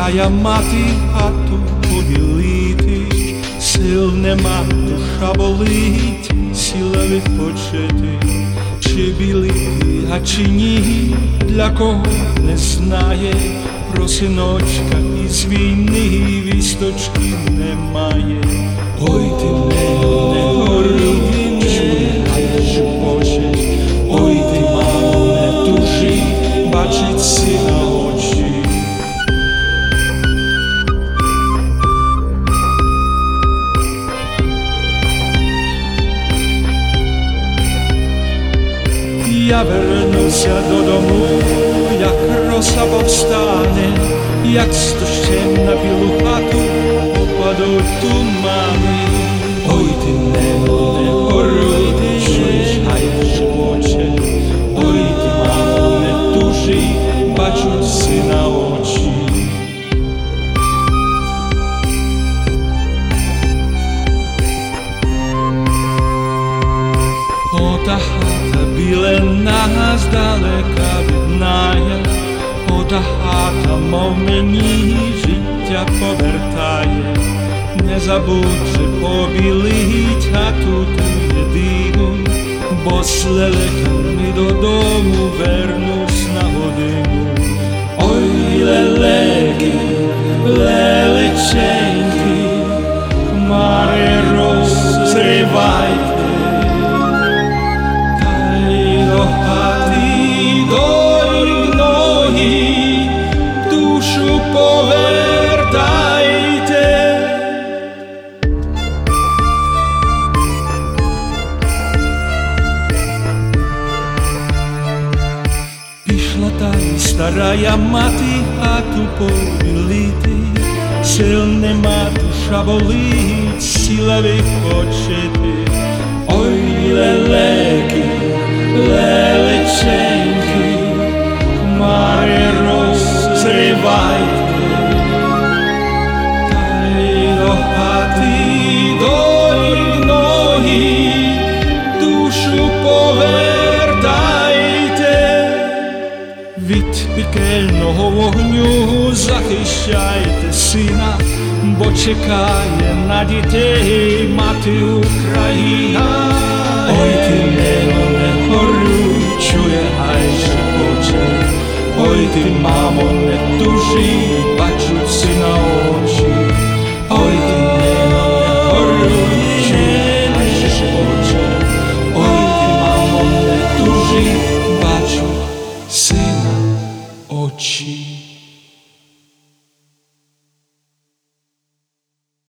старая мати хату побілити, сил нема, душа болить, сіла відпочити. Чи білити, а чи ні, для кого не знає, про синочка із війни вісточки немає. Ой, ти не горюй, чує, шепоче, ой, ти, мамо, не тужи, бачить сина очі. Я вернуся додому, як роса повстане, як з дощем на білу хату попадуть тумани. Ой, ти не горюй, ти чуєш, хай шепоче, ой, ти, мамо, не тужи, бачуть сина очі. Ота хата білена здалека виднає, ота хата, мов мені, життя повертає. Не забудь же побілить, а тут єдину, бо з лелеками додому вернусь на годину. Ой, лелеки, лелеченьки, хмари розривайте, до хати дорогої душу повертайте. Пішла та й старая мати хату побілити, сил нема, душа болить, сіла відпочити. Ой, лелеки, лелеченьки, хмари розривайте, та й до хати дорогої душу повертайте. Від пекельного вогню захищайте сина, бо чекає на дітей мати Україна. Ой, ти не горюй, чує, ай шепоче, ой, ти, мамо, не тужи, бачуть сина очі.